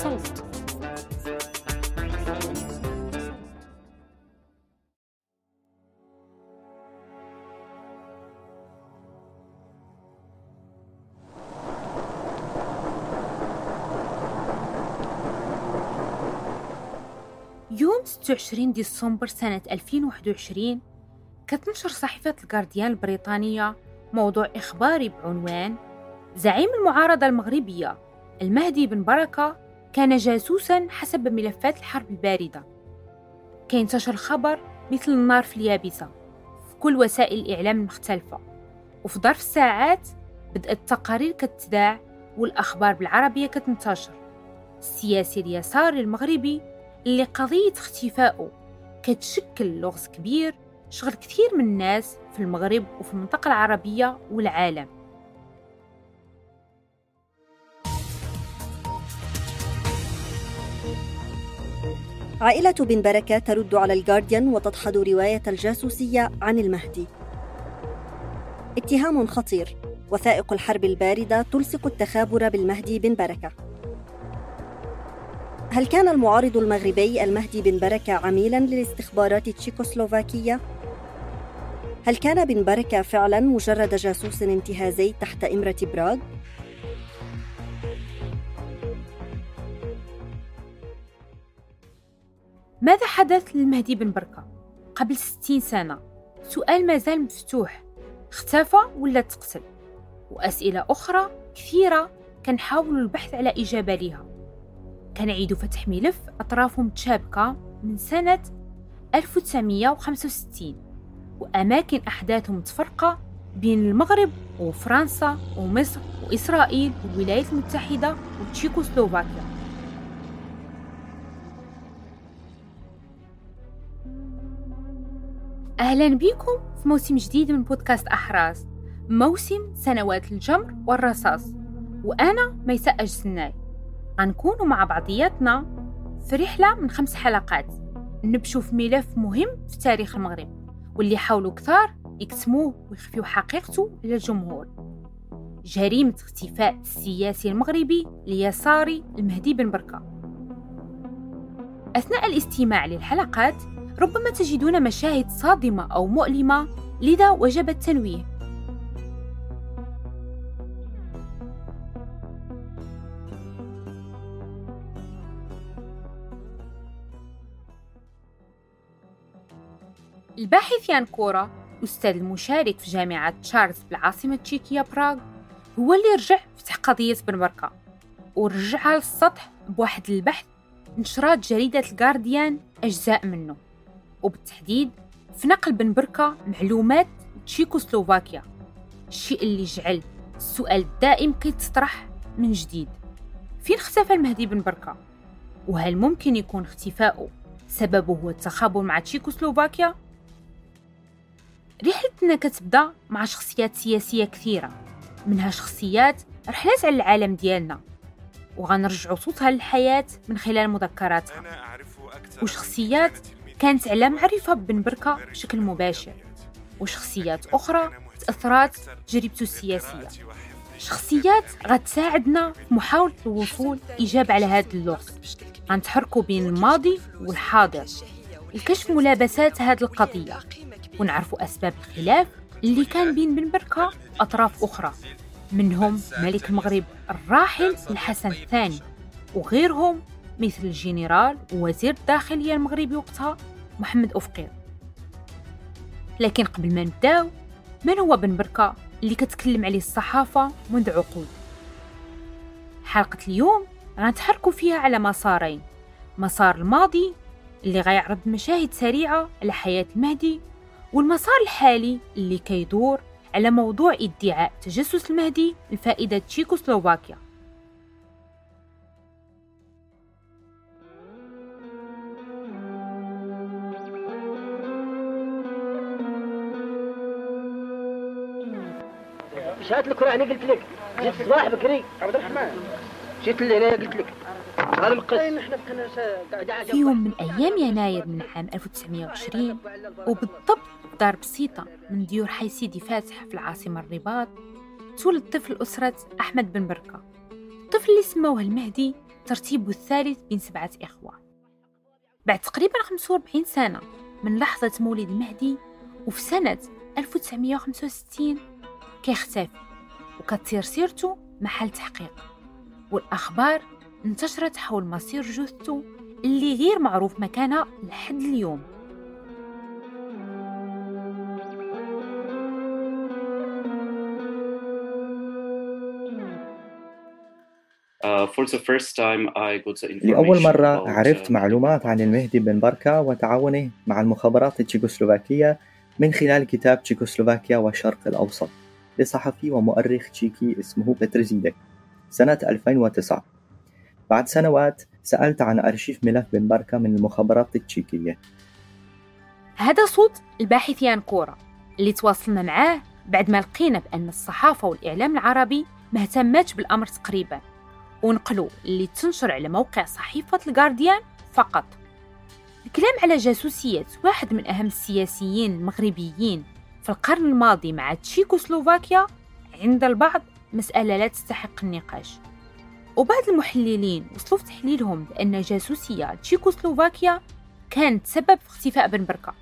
صوت. يوم 26 ديسمبر سنة 2021 كتنشر صحيفة الجارديان البريطانية موضوع إخباري بعنوان: زعيم المعارضة المغربية المهدي بن بركة كان جاسوساً حسب ملفات الحرب الباردة. كينتشر الخبر مثل النار في اليابسة في كل وسائل الإعلام المختلفة، وفي ظرف ساعات بدأت التقارير كتذاع والأخبار بالعربية كتنتشر. السياسي اليساري المغربي اللي قضية اختفائه كتشكل لغز كبير شغل كثير من الناس في المغرب وفي المنطقة العربية والعالم. عائلة بن بركة ترد على الجارديان وتدحض رواية الجاسوسية عن المهدي. اتهام خطير: وثائق الحرب الباردة تلصق التخابر بالمهدي بن بركة. هل كان المعارض المغربي المهدي بن بركة عميلاً للاستخبارات التشيكوسلوفاكية؟ هل كان بن بركة فعلاً مجرد جاسوس انتهازي تحت إمرة براغ؟ ماذا حدث للمهدي بن بركة قبل 60 سنة؟ سؤال ما زال مفتوح. اختفى ولا تقتل؟ وأسئلة أخرى كثيرة كنحاولوا البحث على إجابة لها. كنعيدوا فتح ملف أطرافه متشابكة من سنة 1965 وأماكن أحداثه متفرقة بين المغرب وفرنسا ومصر وإسرائيل والولايات المتحدة وتشيكوسلوفاكيا. أهلا بكم في موسم جديد من بودكاست أحراز، موسم سنوات الجمر والرصاص. وأنا ميساء أجسناي. غنكونوا مع بعضياتنا في رحلة من 5 حلقات نبشوا في ملف مهم في تاريخ المغرب، واللي حاولوا كثار يكتموه ويخفيوا حقيقته للجمهور: جريمة اختفاء السياسي المغربي اليساري المهدي بن بركة. أثناء الاستماع للحلقات ربما تجدون مشاهد صادمة أو مؤلمة، لذا وجب التنويه. الباحث يان كورا، أستاذ المشارك في جامعة تشارلز بالعاصمة التشيكية براغ، هو اللي رجع فتح قضية بن بركة ورجعها للسطح بواحد البحث نشرات جريدة الجارديان أجزاء منه، وبالتحديد في نقل بن بركة معلومات تشيكوسلوفاكيا، الشيء اللي جعل السؤال الدائم كيتطرح من جديد: فين اختفى المهدي بن بركة؟ وهل ممكن يكون اختفاؤه سببه هو التخابر مع تشيكوسلوفاكيا؟ رحلتنا كتبدا مع شخصيات سياسية كثيرة، منها شخصيات رحلات على العالم ديالنا وغنرجعوا صوتها للحياة من خلال مذكراتها، وشخصيات كانت على معرفة بن بركة بشكل مباشر، وشخصيات أخرى تأثرات تجربته السياسية. شخصيات غتساعدنا في محاولة الوصول إجابة على هذا اللغز. غنتحركوا بين الماضي والحاضر لكشف ملابسات هذه القضية، ونعرفوا أسباب الخلاف اللي كان بين بن بركة وأطراف أخرى، منهم ملك المغرب الراحل الحسن الثاني وغيرهم مثل الجنرال ووزير الداخلية المغربي وقتها محمد أفقير. لكن قبل ما نبداو، من هو بن بركة اللي كتكلم عليه الصحافة منذ عقود؟ حلقة اليوم غنتحركوا فيها على مسارين: مسار الماضي اللي غيعرض مشاهد سريعة على حياة المهدي، والمسار الحالي اللي كيدور على موضوع ادعاء تجسس المهدي لفائدة تشيكوسلوفاكيا. شهادة لك راني قلت لك جيت الصباح بكري عبد الرحمن جيت اللي هنا قلت لك غير مقص. في يوم من أيام يناير من عام 1920 وبالضبط دار بسيطة من ديور حي سيدي فاتح في العاصمة الرباط، تولد طفل أسرة أحمد بن بركة. الطفل اللي سموه المهدي ترتيبه الثالث بين 7 إخوة. بعد تقريبا 45 سنة من لحظة مولد المهدي، وفي سنة 1965 كيختفي وكتصير سيرته محل تحقيق، والأخبار انتشرت حول مصير جثته اللي غير معروف مكانها لحد اليوم. لأول مرة عرفت معلومات عن المهدي بن بركة وتعاونه مع المخابرات التشيكوسلوفاكية من خلال كتاب تشيكوسلوفاكيا والشرق الأوسط لصحفي ومؤرخ تشيكي اسمه بتر زيدك سنة 2009. بعد سنوات سألت عن أرشيف ملف بن بركة من المخابرات التشيكية. هذا صوت الباحث يان كورا اللي تواصلنا معاه بعد ما لقينا بأن الصحافة والإعلام العربي مهتمتش بالأمر تقريباً، ونقلوا اللي تنشر على موقع صحيفة الجارديان فقط. الكلام على جاسوسية واحد من أهم السياسيين المغربيين في القرن الماضي مع تشيكوسلوفاكيا عند البعض مسألة لا تستحق النقاش، وبعض المحللين وصلوا في تحليلهم بأن جاسوسية تشيكوسلوفاكيا كانت سبب في اختفاء بن بركة.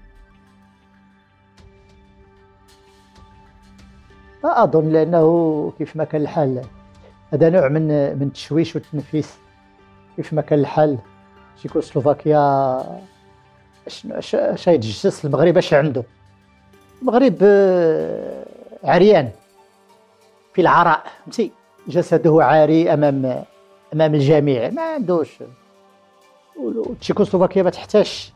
ما أظن، لأنه كيف ما كان الحال هذا نوع من التشويش والتنفيس. كيف ما كان الحال تشيكوسلوفاكيا اش يتجسس المغرب؟ اش عنده المغرب؟ عريان في العراء، فهمتي، جسده عاري امام الجميع، ما عندوش. تشيكوسلوفاكيا ما تحتاجش،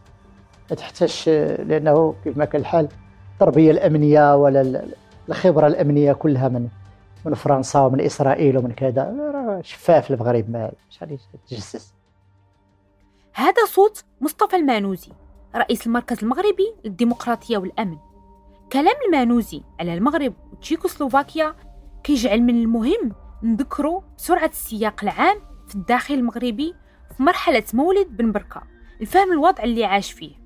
لانه كيف ما كان الحال التربيه الامنيه ولا الخبره الامنيه كلها من فرنسا ومن اسرائيل ومن كذا، شفاف المغرب، ما شحال يتجسس. هذا صوت مصطفى المانوزي رئيس المركز المغربي للديمقراطيه والامن. كلام المانوزي على المغرب وتشيكوسلوفاكيا كيجعل من المهم نذكروا بسرعه السياق العام في الداخل المغربي في مرحله مولد بن بركة لفهم الوضع اللي عاش فيه.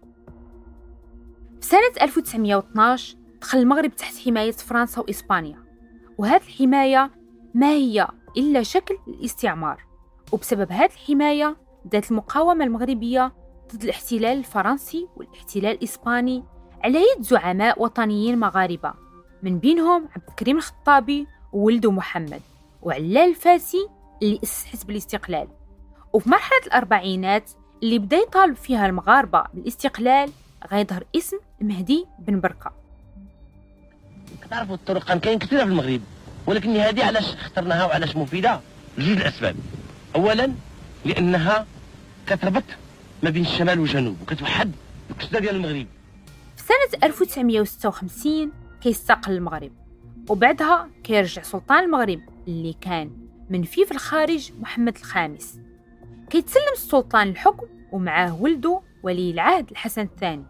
في سنه 1912 دخل المغرب تحت حمايه فرنسا واسبانيا، وهذه الحماية ما هي إلا شكل الاستعمار، وبسبب هذه الحماية بدأت المقاومة المغربية ضد الاحتلال الفرنسي والاحتلال الإسباني على يد زعماء وطنيين مغاربة، من بينهم عبد الكريم الخطابي وولده محمد وعلال الفاسي اللي أسس حزب الاستقلال. وفي مرحلة الأربعينات اللي بدأ يطالب فيها المغاربة بالاستقلال غيظهر اسم المهدي بن بركة. تعرفوا الطرق كاين كثيرة في المغرب، ولكن هذه علاش اخترناها وعلاش مفيدة؟ لجوج الأسباب. أولا لأنها كتربط ما بين الشمال والجنوب وكتوحد الكتلة ديال المغرب. في سنة 1956 كيستقل المغرب، وبعدها كيرجع سلطان المغرب اللي كان منفي في الخارج محمد الخامس، كيتسلم السلطان الحكم ومعاه ولده ولي العهد الحسن الثاني.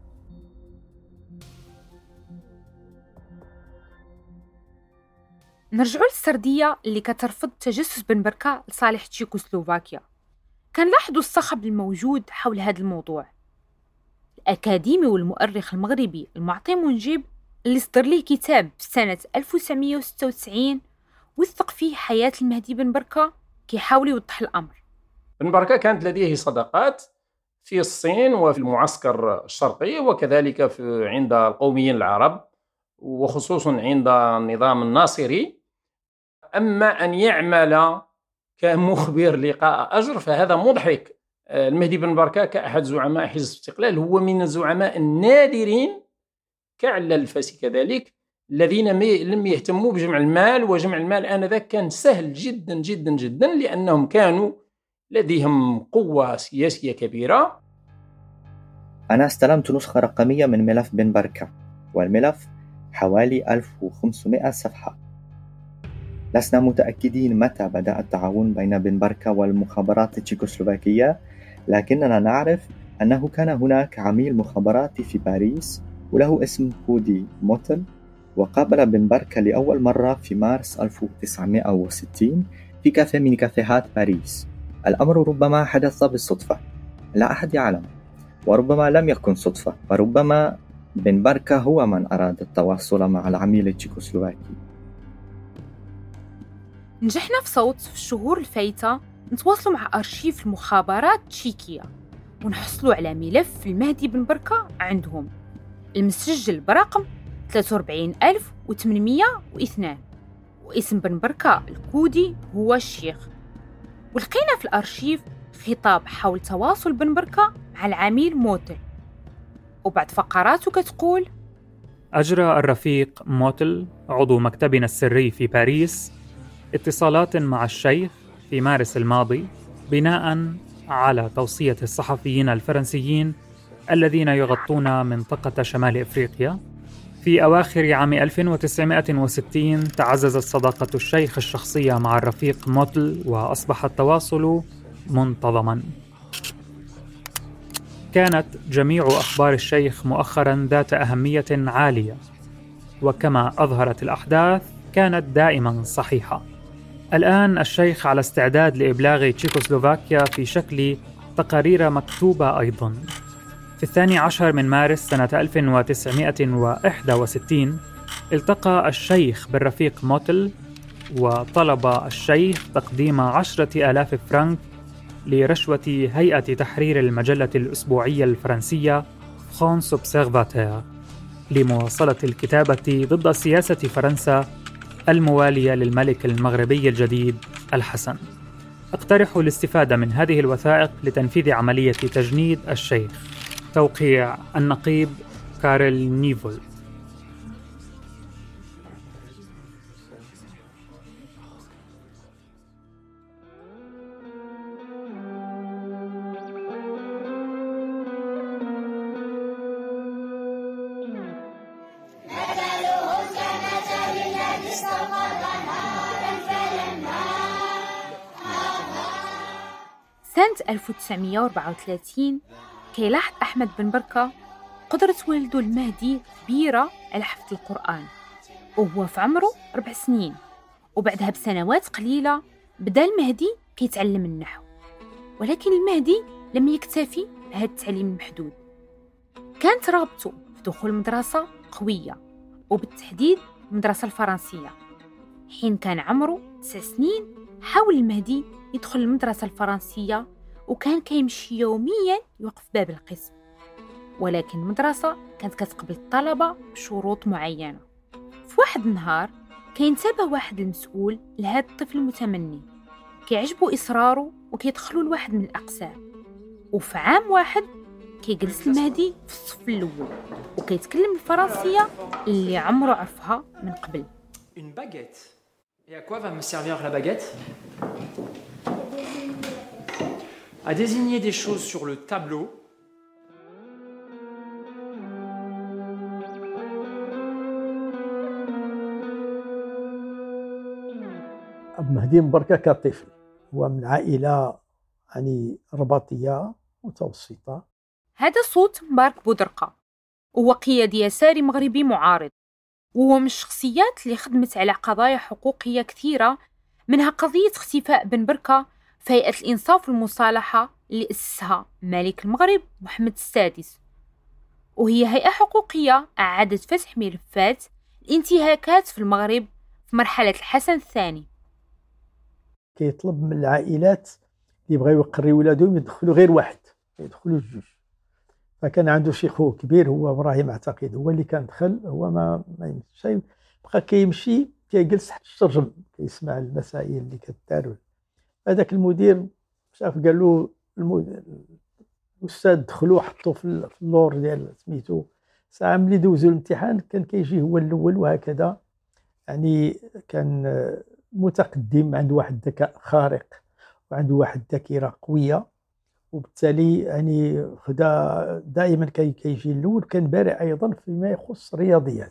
نرجعوا للسردية اللي كترفض تجسس بن بركة لصالح تشيكوسلوفاكيا. كان لاحظوا الصخب الموجود حول هذا الموضوع. الأكاديمي والمؤرخ المغربي المعطي منجيب اللي صدر ليه كتاب في سنة 1996 وثق فيه حياة المهدي بن بركة كيحاول يوضح الأمر. بن بركة كانت لديه صداقات في الصين وفي المعسكر الشرقي، وكذلك عند القوميين العرب، وخصوصا عند النظام الناصري. أما أن يعمل كمخبر لقاء أجر فهذا مضحك. المهدي بن بركة كأحد زعماء حزب الاستقلال هو من الزعماء النادرين كعلال الفاسي كذلك الذين لم يهتموا بجمع المال، وجمع المال آنذاك كان سهل جدا جدا جدا لأنهم كانوا لديهم قوة سياسية كبيرة. أنا استلمت نسخة رقمية من ملف بن بركة، والملف حوالي 1500 صفحة. لسنا متأكدين متى بدأ التعاون بين بن بركة والمخابرات التشيكوسلوفاكية، لكننا نعرف أنه كان هناك عميل مخابراتي في باريس وله اسم كودي موتل، وقابل بن بركة لأول مرة في مارس 1960 في كافيه من كافيهات باريس. الأمر ربما حدث بالصدفة، لا أحد يعلم، وربما لم يكن صدفة، وربما بن بركة هو من أراد التواصل مع العميل التشيكوسلوفاكي. نجحنا في صوت في الشهور الفايتة نتواصلوا مع أرشيف المخابرات التشيكية ونحصلوا على ملف المهدي بن بركة عندهم المسجل برقم 43802، واسم بن بركة الكودي هو الشيخ. ولقينا في الأرشيف خطاب حول تواصل بن بركة مع العميل موتل، وبعد فقراته كتقول: أجرى الرفيق موتل عضو مكتبنا السري في باريس اتصالات مع الشيخ في مارس الماضي بناء على توصية الصحفيين الفرنسيين الذين يغطون منطقة شمال إفريقيا. في أواخر عام 1960 تعززت صداقة الشيخ الشخصية مع الرفيق موتل وأصبح التواصل منتظما. كانت جميع أخبار الشيخ مؤخرا ذات أهمية عالية، وكما أظهرت الأحداث كانت دائما صحيحة. الآن الشيخ على استعداد لإبلاغ تشيكوسلوفاكيا في شكل تقارير مكتوبة أيضا. في 12 من مارس سنة 1961 التقى الشيخ بالرفيق موتل، وطلب الشيخ تقديم 10,000 فرنك لرشوة هيئة تحرير المجلة الأسبوعية الفرنسية فرانس أوبسيرفاتير لمواصلة الكتابة ضد سياسة فرنسا الموالية للملك المغربي الجديد الحسن. أقترح الاستفادة من هذه الوثائق لتنفيذ عملية تجنيد الشيخ. توقيع النقيب كارل نيفول. سنة 1934 كيلاحظ أحمد بن بركة قدرة والده المهدي كبيرة على حفظ القرآن وهو في عمره 4 سنين. وبعدها بسنوات قليلة بدأ المهدي كيتعلم النحو، ولكن المهدي لم يكتفي بهذا التعليم المحدود. كانت رغبته في دخول مدرسة قوية، وبالتحديد المدرسة الفرنسية. حين كان عمره 9 سنين حاول المهدي يدخل المدرسة الفرنسية، وكان كيمشي يوميا يوقف باب القسم، ولكن المدرسة كانت كتقبل الطلبة بشروط معينة. في واحد النهار كينتبه واحد المسؤول لهذا الطفل المتمني، كيعجبه إصراره وكيدخلوا لواحد من الأقسام. وفي عام واحد كيجلس المهدي في الصف الأول وكيتكلم الفرنسية اللي عمره عرفها من قبل. Une baguette. Et à quoi va me servir la baguette? À désigner des choses sur le tableau. مهدي بن بركة كطفل هو من عائلة يعني رباطية متوسطة. هذا صوت مبارك بودرقة، وهو قيادي يساري مغربي معارض، وهو من الشخصيات اللي خدمت على قضايا حقوقية كثيرة، منها قضية اختفاء بن بركة في هيئة الإنصاف والمصالحة اللي أسسها ملك المغرب محمد السادس، وهي هيئة حقوقية أعادت فتح ملفات الانتهاكات في المغرب في مرحلة الحسن الثاني. كيطلب من العائلات اللي بغاو يقريو ولادهم يدخلوا غير واحد، يدخلوا جوج. فكان عنده شي خو كبير هو ابراهيم اعتقد، هو اللي كان دخل، هو ما يمشي، بقى كيمشي كيجلس تحت الشرجم كيسمع المسائل اللي كداروا. هذاك المدير شاف قال له الاستاذ دخلوا حطوا في اللور ديال سميتو. ساعه ملي دوزوا الامتحان كان كيجي هو الاول، وهكذا يعني كان متقدم، عنده واحد الذكاء خارق وعنده واحد الذاكره قويه، وبالتالي يعني خدا دائما كيجي الاول. كان بارع ايضا فيما يخص الرياضيات.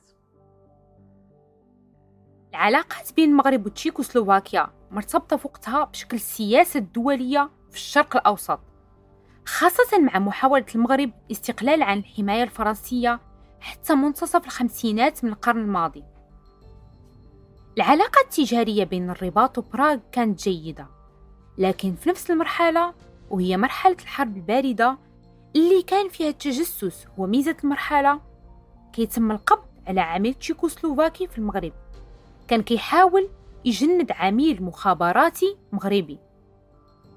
العلاقات بين المغرب وتشيكوسلوفاكيا مرتبطة في وقتها بشكل السياسة الدولية في الشرق الأوسط، خاصة مع محاولة المغرب الاستقلال عن الحماية الفرنسية حتى منتصف الخمسينات من القرن الماضي. العلاقة التجارية بين الرباط وبراغ كانت جيدة، لكن في نفس المرحلة، وهي مرحلة الحرب الباردة اللي كان فيها التجسس هو ميزة المرحلة، كيتم القبض على عميل تشيكوسلوفاكي في المغرب كان كيحاول يجند عميل مخابراتي مغربي.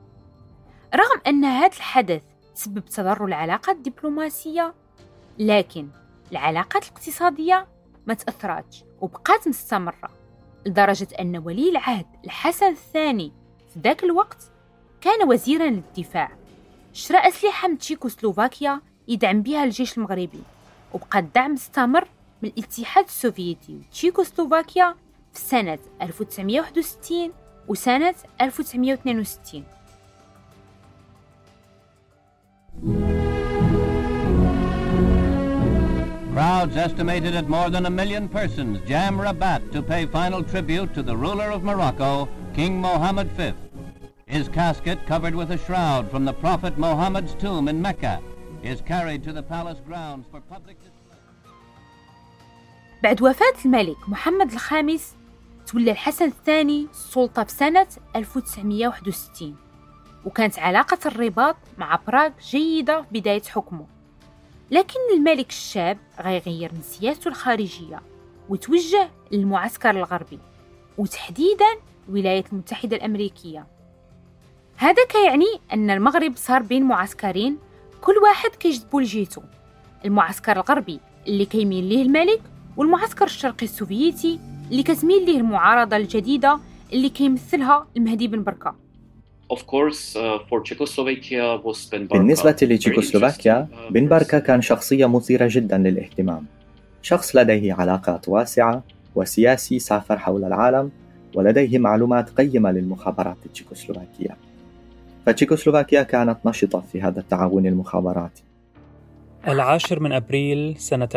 رغم أن هذا الحدث تسبب تضرر العلاقات الدبلوماسية، لكن العلاقات الاقتصادية ما تأثرتش وبقات مستمرة، لدرجة أن ولي العهد الحسن الثاني في ذاك الوقت كان وزيراً للدفاع، شرى أسلحة من تشيكوسلوفاكيا يدعم بها الجيش المغربي، وبقى الدعم مستمر من الاتحاد السوفيتي وتشيكوسلوفاكيا في سنة 1961 وسنة 1962. Crowds estimated at more than 1 million persons jam Rabat to pay final tribute to the ruler of Morocco, King Mohammed V. His casket, covered with a shroud from the Prophet Muhammad's tomb in Mecca, is carried to the palace grounds for public display. بعد وفاة الملك محمد الخامس تولى الحسن الثاني السلطة في سنة 1961، وكانت علاقة الرباط مع براغ جيدة في بداية حكمه. لكن الملك الشاب غيغير من سياسته الخارجية وتوجه للمعسكر الغربي، وتحديداً الولايات المتحدة الأمريكية. هذا كيعني أن المغرب صار بين معسكرين، كل واحد كيجذبوا لجهته: المعسكر الغربي اللي كيميل ليه الملك، والمعسكر الشرقي السوفيتي اللي كتميل ليه المعارضة الجديدة اللي كيمثلها المهدي بن بركة. بالنسبة لتشيكوسلوفاكيا، بن بركة كان شخصية مثيرة جدا للاهتمام، شخص لديه علاقات واسعة وسياسي سافر حول العالم، ولديه معلومات قيمة للمخابرات التشيكوسلوفاكية، فتشيكوسلوفاكيا كانت نشطة في هذا التعاون المخابراتي. 10 أبريل سنة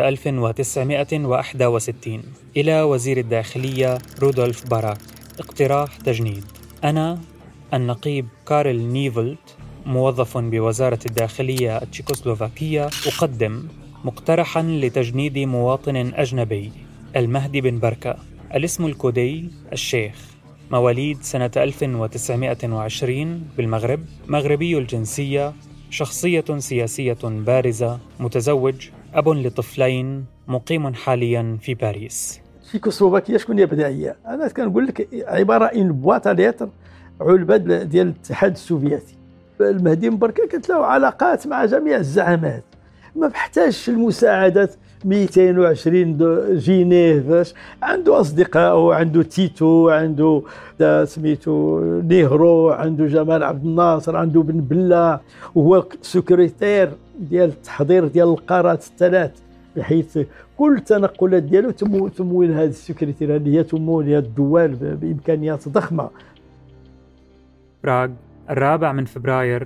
1961 إلى وزير الداخلية رودولف باراك اقتراح تجنيد. أنا النقيب كارل نيفلت، موظف بوزارة الداخلية التشيكوسلوفاكية، أقدم مقترحاً لتجنيد مواطن أجنبي المهدي بن بركة، الاسم الكودي الشيخ، مواليد سنة 1920 بالمغرب، مغربي الجنسية، شخصية سياسية بارزة، متزوج، أب لطفلين، مقيم حالياً في باريس. تشيكوسلوفاكيا شكون يبدا هي؟ أنا كنقول لك عبارة إن بواط ليتر علبة ديال الاتحاد السوفيتي. المهدي بن بركة كانت له علاقات مع جميع الزعامات، ما بحتاجش المساعدات 220 جنيه، فاش عنده أصدقاء، عنده تيتو، عنده سميتو نيهرو، عنده جمال عبد الناصر، عنده بن بلة، وهو سكرتير ديال التحضير ديال القارات الثلاث، بحيث كل التنقلات ديالو تمويل هذه السكرتير اللي هي تمويل هذه الدول بإمكانيات ضخمة. براغ 4 فبراير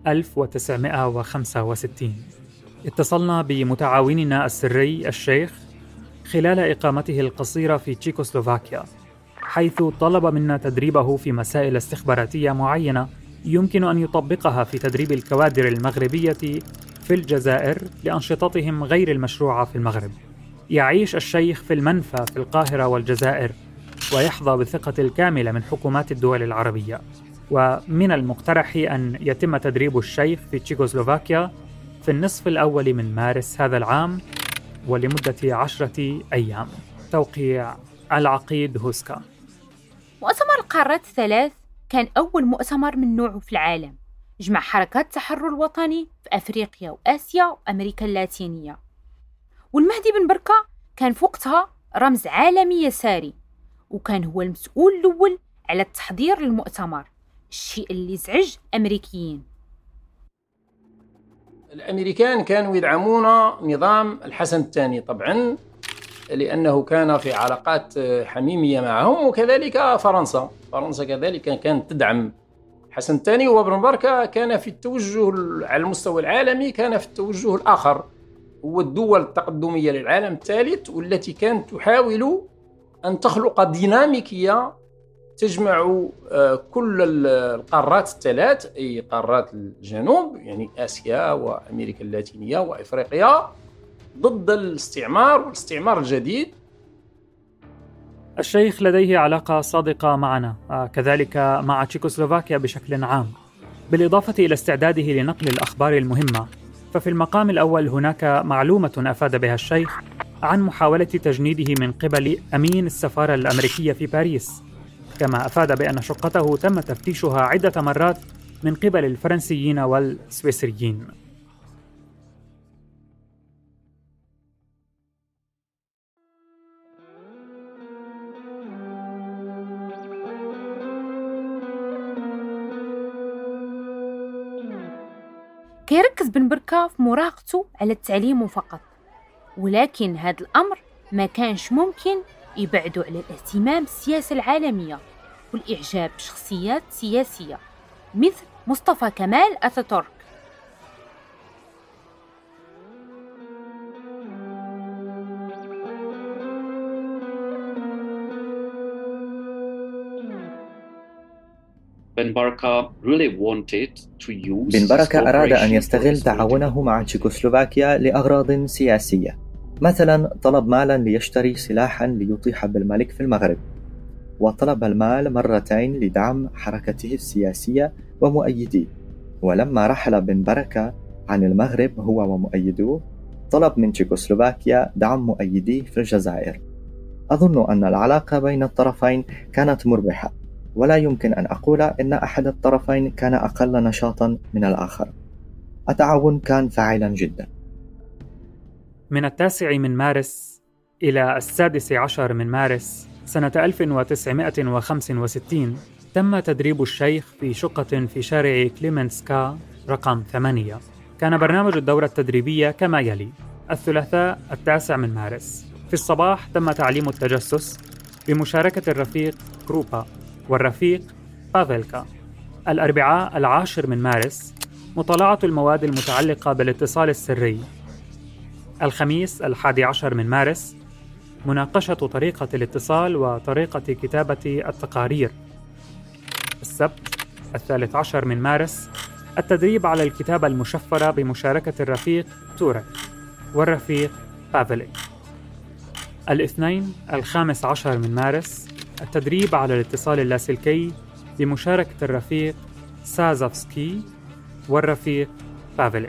1965. اتصلنا بمتعاوننا السري الشيخ خلال إقامته القصيرة في تشيكوسلوفاكيا، حيث طلب منا تدريبه في مسائل استخباراتية معينة يمكن أن يطبقها في تدريب الكوادر المغربية في الجزائر لأنشطتهم غير المشروعة في المغرب. يعيش الشيخ في المنفى في القاهرة والجزائر، ويحظى بالثقة الكاملة من حكومات الدول العربية، ومن المقترح أن يتم تدريب الشيخ في تشيكوسلوفاكيا في النصف الأول من مارس هذا العام ولمدة 10 أيام. توقيع العقيد هوسكا. مؤتمر القارات الثلاث كان أول مؤتمر من نوعه في العالم، جمع حركات التحرر الوطني في أفريقيا وآسيا وأمريكا اللاتينية، والمهدي بن بركة كان في وقتها رمز عالمي يساري، وكان هو المسؤول الأول على التحضير للمؤتمر، الشيء اللي ازعج الأمريكيين. الأمريكان كانوا يدعمون نظام الحسن الثاني طبعا، لأنه كان في علاقات حميمية معهم، وكذلك فرنسا كذلك كانت تدعم الحسن الثاني. وبن بركة كان في التوجه على المستوى العالمي، كان في التوجه الآخر، هو الدول التقدمية للعالم الثالث، والتي كانت تحاول أن تخلق ديناميكية تجمع كل القارات الثلاث، أي قارات الجنوب يعني آسيا وأمريكا اللاتينية وإفريقيا، ضد الاستعمار والاستعمار الجديد. الشيخ لديه علاقة صادقة معنا، كذلك مع تشيكوسلوفاكيا بشكل عام، بالإضافة إلى استعداده لنقل الأخبار المهمة. ففي المقام الأول هناك معلومة أفاد بها الشيخ عن محاولة تجنيده من قبل أمين السفارة الأمريكية في باريس، كما أفاد بأن شقته تم تفتيشها عدة مرات من قبل الفرنسيين والسويسريين. كيركز بن بركة في مراهقته على التعليم فقط، ولكن هذا الأمر ما كانش ممكن يبعدوا على الاهتمام بالسياسة العالمية والإعجاب بشخصيات سياسية مثل مصطفى كمال أتاتورك. بن بركة أراد أن يستغل تعاونه مع تشيكوسلوفاكيا لأغراض سياسية. مثلا طلب مالا ليشتري سلاحا ليطيح بالملك في المغرب، وطلب المال مرتين لدعم حركته السياسية ومؤيديه. ولما رحل بن بركة عن المغرب هو ومؤيدوه، طلب من تشيكوسلوفاكيا دعم مؤيديه في الجزائر. أظن أن العلاقة بين الطرفين كانت مربحة، ولا يمكن أن أقول إن أحد الطرفين كان أقل نشاطا من الآخر. التعاون كان فاعلا جدا. من 9 من مارس إلى 16 من مارس سنة 1965 تم تدريب الشيخ في شقة في شارع كليمنسكا رقم 8. كان برنامج الدورة التدريبية كما يلي: الثلاثاء 9 من مارس في الصباح تم تعليم التجسس بمشاركة الرفيق كروبا والرفيق بافيلكا. الأربعاء 10 من مارس مطالعة المواد المتعلقة بالاتصال السري. الخميس 11 من مارس مناقشة طريقة الاتصال وطريقة كتابة التقارير. السبت 13 من مارس التدريب على الكتابة المشفرة بمشاركة الرفيق تورك والرفيق بافيليك. الاثنين 15 من مارس التدريب على الاتصال اللاسلكي بمشاركة الرفيق سازافسكي والرفيق بافيليك.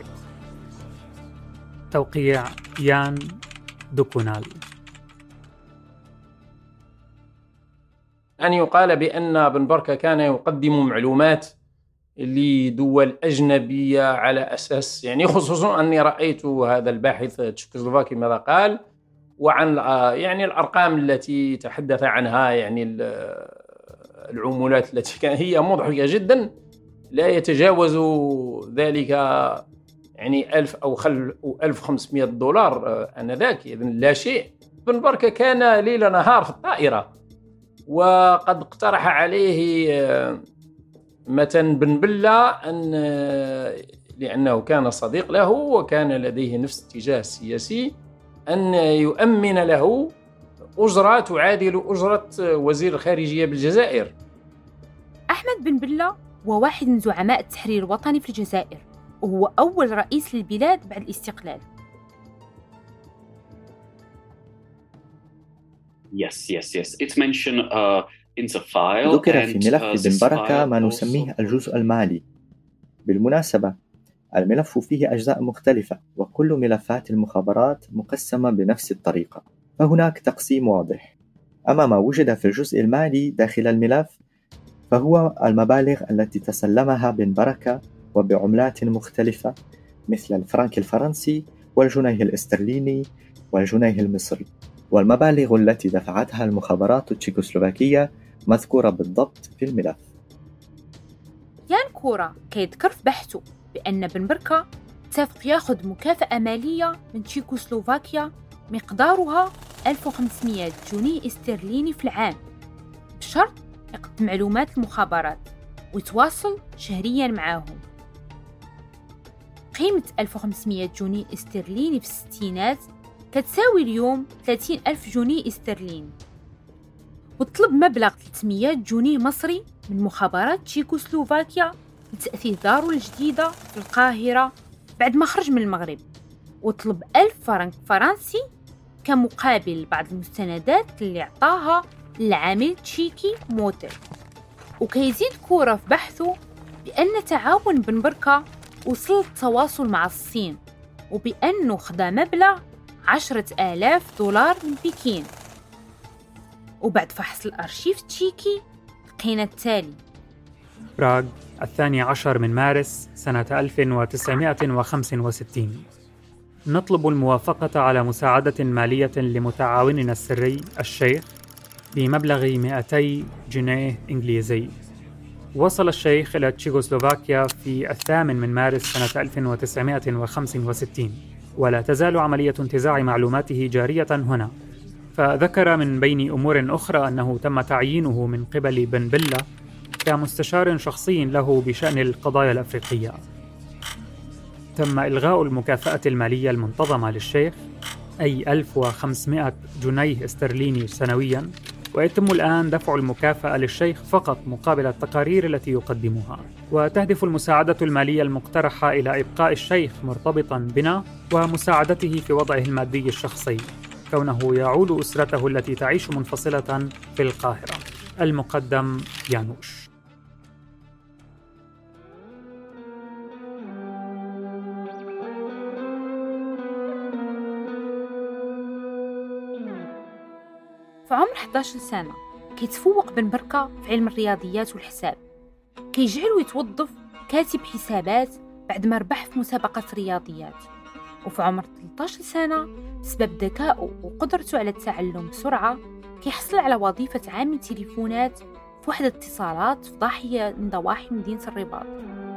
توقيع يان دوكونال. أن يقال بأن بن بركة كان يقدم معلومات لدول أجنبية على أساس، يعني خصوصا أني رأيت هذا الباحث التشيكوسلوفاكي ماذا قال، وعن يعني الأرقام التي تحدث عنها، يعني العمولات التي كان هي مضحكة جدا، لا يتجاوز ذلك يعني 1000 أو 1500 دولار آنذاك، إذن لا شيء. بن بركة كان ليل نهار في الطائرة، وقد اقترح عليه متن بن بلة أن لأنه كان صديق له وكان لديه نفس الاتجاه السياسي أن يؤمن له أجرة تعادل أجرة وزير الخارجية بالجزائر. أحمد بن بلة هو واحد من زعماء التحرير الوطني في الجزائر، وهو أول رئيس للبلاد بعد الاستقلال. ذكر في ملف بن بركة ما نسميه الجزء المالي. بالمناسبة الملف فيه أجزاء مختلفة، وكل ملفات المخابرات مقسمة بنفس الطريقة، فهناك تقسيم واضح. أما ما وجد في الجزء المالي داخل الملف فهو المبالغ التي تسلمها بن بركة وبعملات مختلفة مثل الفرنك الفرنسي والجنيه الاسترليني والجنيه المصري، والمبالغ التي دفعتها المخابرات التشيكوسلوفاكية مذكورة بالضبط في الملف. يان كورا كيذكر في بحثه بأن بن بركة اتفق ياخذ مكافأة مالية من تشيكوسلوفاكيا مقدارها 1500 جنيه استرليني في العام، بشرط يقدم معلومات المخابرات ويتواصل شهريا معهم. قيمة 1500 جنيه استرليني في الستينات كتساوي اليوم 30,000 جنيه استرليني، وطلب مبلغ 300 جنيه مصري من مخابرات تشيكوسلوفاكيا لتأثيث داره الجديدة في القاهرة بعد ما خرج من المغرب، وطلب 1000 فرنك فرنسي كمقابل بعض المستندات اللي عطاها للعامل تشيكي موتر. وكيزيد كورا في بحثه بأن تعاون بن بركة وصل التواصل مع الصين، وبأنه خدا مبلغ 10,000 دولار من بكين. وبعد فحص الأرشيف التشيكي لقينا التالي: براغ 12 من مارس سنة 1965. نطلب الموافقة على مساعدة مالية لمتعاوننا السري الشيخ بمبلغ 200 جنيه إنجليزي. وصل الشيخ إلى تشيكوسلوفاكيا في 8 من مارس سنة 1965، ولا تزال عملية انتزاع معلوماته جارية هنا. فذكر من بين أمور أخرى أنه تم تعيينه من قبل بن بلة كمستشار شخصي له بشأن القضايا الأفريقية. تم إلغاء المكافأة المالية المنتظمة للشيخ، أي 1500 جنيه استرليني سنوياً، ويتم الآن دفع المكافأة للشيخ فقط مقابل التقارير التي يقدمها. وتهدف المساعدة المالية المقترحة إلى إبقاء الشيخ مرتبطاً بنا ومساعدته في وضعه المادي الشخصي، كونه يعول أسرته التي تعيش منفصلة في القاهرة. المقدم يانوش. في عمر 11 سنة كيتفوق بن بركة في علم الرياضيات والحساب، كيجعلو يتوظف كاتب حسابات بعد ما ربح في مسابقة رياضيات. وفي عمر 13 سنة بسبب ذكائه وقدرته على التعلم بسرعة كيحصل على وظيفة عامل تليفونات في وحدة اتصالات في ضاحية من ضواحي مدينة الرباط.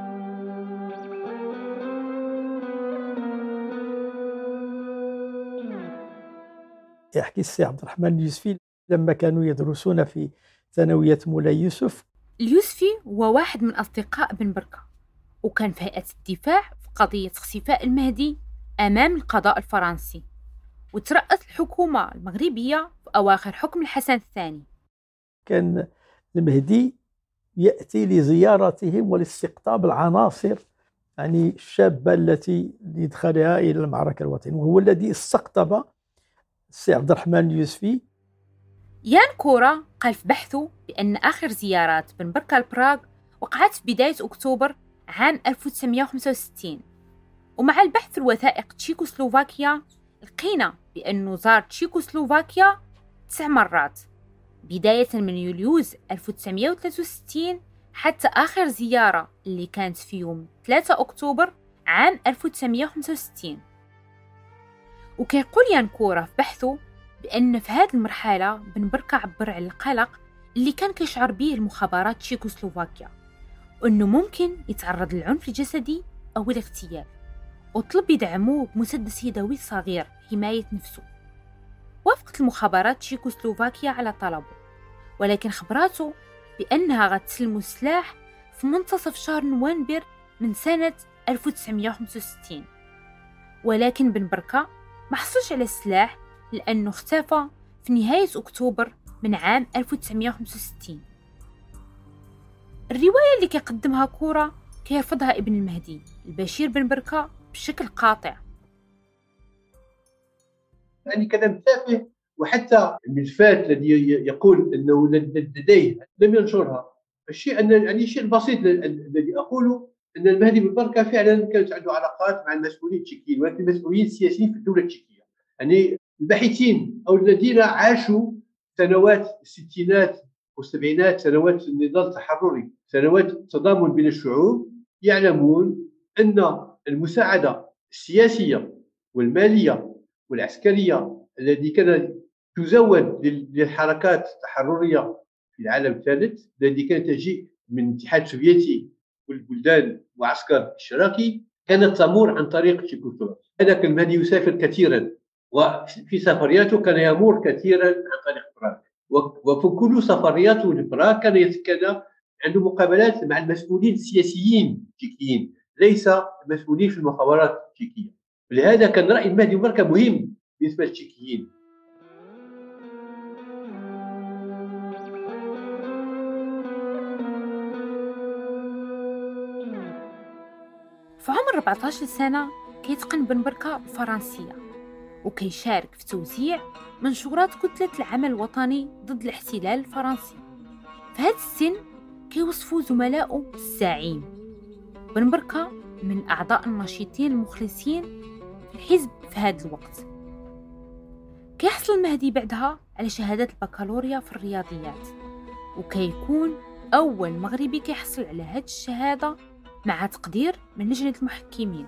يحكي السي عبد الرحمن اليوسفي لما كانوا يدرسون في ثانوية مولاي يوسف. اليوسفي هو واحد من أصدقاء بن بركة، وكان في هيئة الدفاع في قضية اختفاء المهدي أمام القضاء الفرنسي، وترأس الحكومة المغربية في أواخر حكم الحسن الثاني. كان المهدي يأتي لزيارتهم ولاستقطاب العناصر يعني الشابة التي يدخلها إلى المعركة الوطنية، وهو الذي استقطب السي عبد الرحمن اليوسفي. يان كورا قال في بحثه بأن آخر زيارات بن بركة لبراغ وقعت في بداية أكتوبر عام 1965، ومع البحث في الوثائق تشيكوسلوفاكيا لقينا بأنه زار تشيكوسلوفاكيا 9 مرات، بداية من يوليوز 1963 حتى آخر زيارة اللي كانت في يوم 3 أكتوبر عام 1965. وكيقول يان كورا في بحثه بأن في هذه المرحلة بن بركة عبر عن القلق اللي كان كيشعر به المخابرات تشيكوسلوفاكيا، وأنه ممكن يتعرض للعنف الجسدي أو الاغتيال، وطلب يدعموه بمسدس يدوي صغير حماية نفسه. وافقت المخابرات تشيكوسلوفاكيا على طلبه، ولكن خبراته بأنها غتسلموا السلاح في منتصف شهر نوفمبر من سنة 1965. ولكن بن بركة ما حصلش على السلاح لأنه اختفى في نهاية أكتوبر من عام 1965. الرواية اللي كيقدمها كورا كيرفضها ابن المهدي البشير بن بركة بشكل قاطع. يعني كلام تافه، وحتى الملفات الذي يقول أنه لديه لم ينشرها. الشيء أن يعني الشيء البسيط الذي أقوله أن المهدي بن بركة فعلا كانت عنده علاقات مع المسؤولين التشيكيين، ولكن المسؤولين السياسيين في الدولة التشيكية، يعني الباحثين أو الذين عاشوا سنوات الستينات والسبعينات، سنوات النضال التحرري، سنوات التضامن بين الشعوب، يعلمون أن المساعدة السياسية والمالية والعسكرية التي كانت تزود للحركات التحررية في العالم الثالث، التي كانت تجيء من الاتحاد السوفيتي والبلدان وعسكر الاشتراكي، كانت تمر عن طريق تشيكوسلوفاكيا. هذا المهدي يسافر كثيرا، وفي سفرياته كان يمر كثيرا عن طريق براغ، وفي كل سفرياته لبراغ كان عنده مقابلات مع المسؤولين السياسيين التشيكيين، ليس المسؤولين في المخابرات التشيكية. لهذا كان رأي المهدي بن بركة مهم بالنسبة للتشيكيين. في عمر 14 سنة كيتقن بن بركة الفرنسية، وكيشارك في توزيع منشورات كتلة العمل الوطني ضد الاحتلال الفرنسي. في هذا السن كيوصفوا زملائه الزعيم. بن بركة من أعضاء النشيطين المخلصين في الحزب في هذا الوقت. كيحصل المهدي بعدها على شهادة البكالوريا في الرياضيات، وكيكون أول مغربي كيحصل على هاد الشهادة مع تقدير من لجنة المحكمين.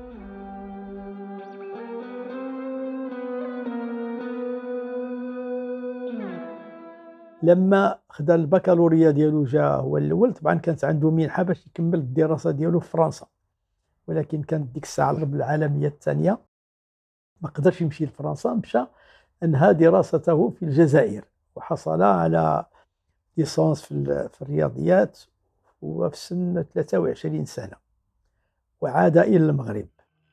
لما خدا البكالوريا ديالو جا هو الاول، طبعا كانت عنده منحه باش يكمل الدراسه ديالو في فرنسا، ولكن كانت ديك الساعه الحرب العالميه الثانيه ما قدرش يمشي لفرنسا، مشى انهى دراسته في الجزائر وحصل على ليسانس في الرياضيات وفي سن 23 سنه وعاد الى المغرب.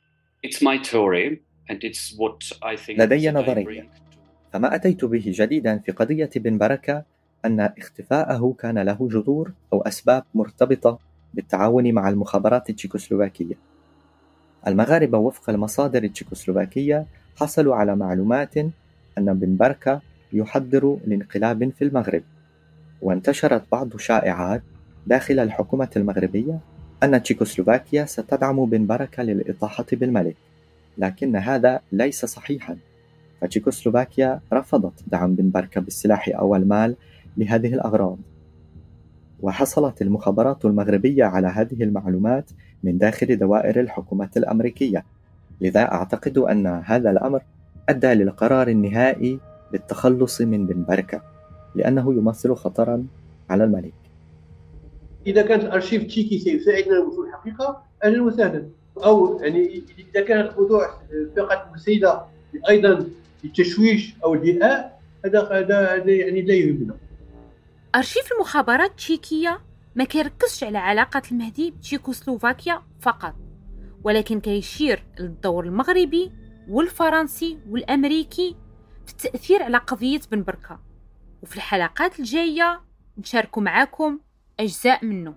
لدي نظرية، فما أتيت به جديدا في قضية بن بركة أن اختفاءه كان له جذور أو أسباب مرتبطة بالتعاون مع المخابرات التشيكوسلوفاكية. المغاربة وفق المصادر التشيكوسلوفاكية حصلوا على معلومات أن بن بركة يحضر لانقلاب في المغرب، وانتشرت بعض شائعات داخل الحكومة المغربية أن تشيكوسلوفاكيا ستدعم بن بركة للإطاحة بالملك، لكن هذا ليس صحيحا، فتشيكوسلوفاكيا رفضت دعم بن بركة بالسلاح أو المال لهذه الأغراض. وحصلت المخابرات المغربية على هذه المعلومات من داخل دوائر الحكومة الأمريكية، لذا أعتقد أن هذا الأمر أدى للقرار النهائي بالتخلص من بن بركة لأنه يمثل خطرا على الملك. إذا كانت الأرشيف التشيكي سيساعدنا لوصول الحقيقة أهلا وسهلا، أو يعني إذا كان الموضوع فقط وسيلة أيضا للتشويش أو الإيذاء، هذا يعني لا يهمنا. أرشيف المخابرات التشيكية ما كيركزش على علاقة المهدي بتشيكوسلوفاكيا فقط، ولكن كيشير للدور المغربي والفرنسي والأمريكي في التأثير على قضية بن بركة، وفي الحلقات الجاية نشارك معاكم أجزاء منه.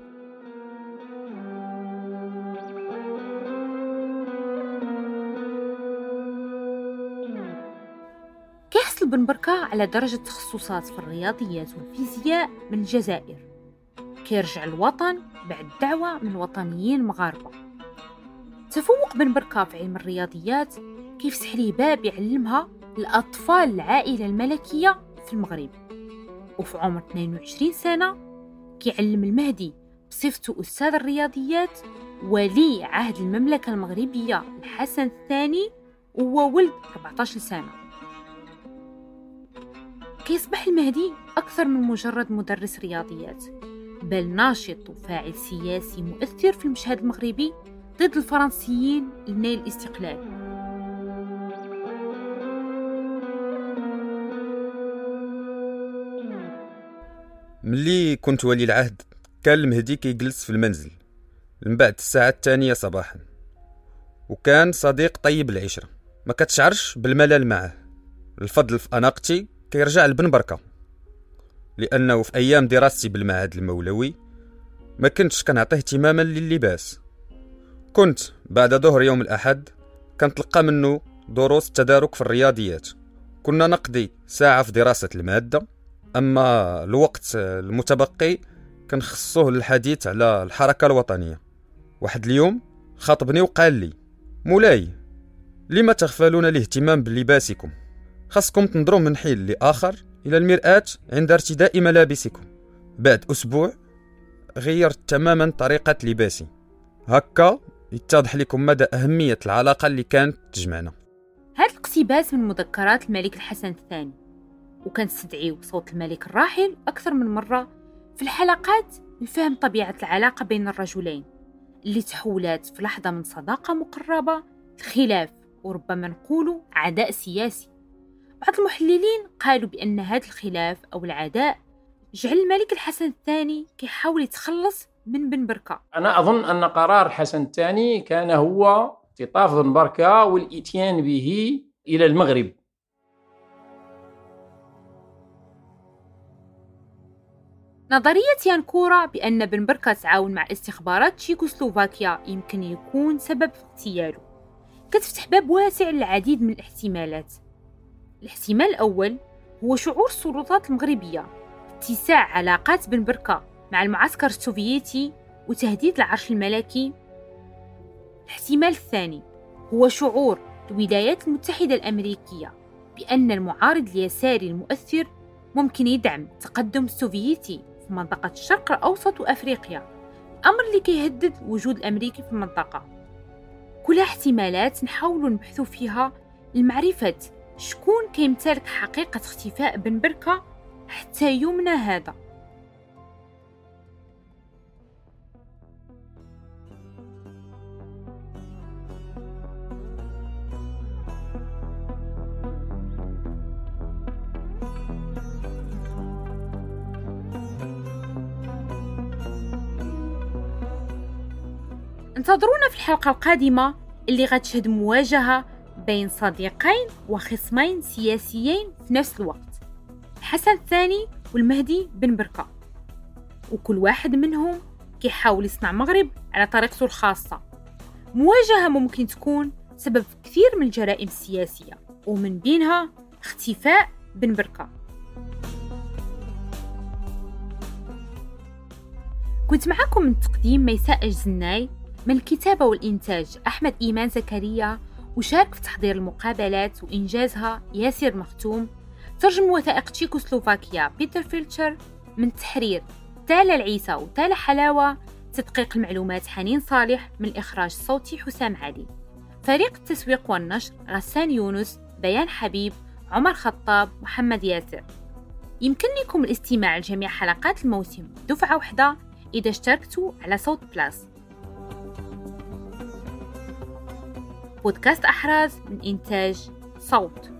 كيحصل بن بركة على درجة تخصصات في الرياضيات والفيزياء من الجزائر، كيرجع الوطن بعد دعوة من وطنيين مغاربة. تفوق بن بركة في علم الرياضيات كيفتح ليه باب يعلمها الأطفال العائلة الملكية في المغرب، وفي عمر 22 سنة كيعلم المهدي بصفته أستاذ الرياضيات ولي عهد المملكة المغربية الحسن الثاني وهو ولد 14 سنة. كيصبح المهدي أكثر من مجرد مدرس رياضيات، بل ناشط وفاعل سياسي مؤثر في المشهد المغربي ضد الفرنسيين لنيل الاستقلال. ملي كنت ولي العهد كان المهدي كيجلس في المنزل من بعد الساعة 2 صباحا، وكان صديق طيب العشرة، ما كتشعرش بالملل معه. الفضل في أناقتي كيرجع لبن بركة، لأنه في أيام دراستي بالمعهد المولوي ما كنتش كنعطيه اهتماما لللباس. كنت بعد ظهر يوم الأحد كنتلقى منه دروس التدارك في الرياضيات، كنا نقضي ساعة في دراسة المادة، أما الوقت المتبقي كنخصوه للحديث على الحركة الوطنية. واحد اليوم خاطبني وقال لي: مولاي، لما تغفلون الاهتمام بلباسكم؟ خاصكم تنظروا من حين لآخر إلى المرآة عند ارتداء ملابسكم. بعد أسبوع غيرت تماما طريقة لباسي، هكا يتضح لكم مدى أهمية العلاقة اللي كانت تجمعنا. هذا الاقتباس من مذكرات الملك الحسن الثاني، وكان تستدعي صوت الملك الراحل أكثر من مرة في الحلقات لفهم طبيعة العلاقة بين الرجلين اللي تحولت في لحظة من صداقة مقربة لخلاف وربما نقولوا عداء سياسي. بعض المحللين قالوا بأن هذا الخلاف أو العداء جعل الملك الحسن الثاني كيحاول يتخلص من بن بركة. أنا أظن أن قرار الحسن الثاني كان هو اختطاف بن بركة والإتيان به إلى المغرب. نظرية يانكورا بأن بن بركة تعاون مع استخبارات تشيكوسلوفاكيا يمكن يكون سبب في اغتياله كتفتح باب واسع للعديد من الاحتمالات. الاحتمال الأول هو شعور السلطات المغربية اتساع علاقات بن بركة مع المعسكر السوفيتي وتهديد العرش الملكي. الاحتمال الثاني هو شعور الولايات المتحدة الأمريكية بأن المعارض اليساري المؤثر ممكن يدعم التقدم السوفيتي في في منطقة الشرق الأوسط وأفريقيا، أمر اللي كيهدد الوجود الأمريكي في المنطقة. كلها احتمالات نحاول نبحث فيها لمعرفة شكون كيمتلك حقيقة اختفاء بن بركة حتى يومنا هذا. انتظرونا في الحلقة القادمة اللي غتشهد مواجهة بين صديقين وخصمين سياسيين في نفس الوقت، الحسن الثاني والمهدي بن بركة، وكل واحد منهم كيحاول يصنع مغرب على طريقته الخاصة. مواجهة ممكن تكون سبب كثير من الجرائم السياسية، ومن بينها اختفاء بن بركة. كنت معكم من التقديم ميساء الجزناي، من الكتابة والإنتاج أحمد إيمان زكريا، وشارك في تحضير المقابلات وإنجازها ياسر مختوم، ترجم وثائق تشيكوسلوفاكيا بيتر فيلتشر، من التحرير تالا العيسى وتالا حلاوة، تدقيق المعلومات حنين صالح، من الإخراج الصوتي حسام علي، فريق التسويق والنشر غسان يونس، بيان حبيب، عمر خطاب، محمد ياسر. يمكن لكم الاستماع لجميع حلقات الموسم دفعة واحدة إذا اشتركتوا على صوت بلاس. بودكاست أحراز من إنتاج صوت.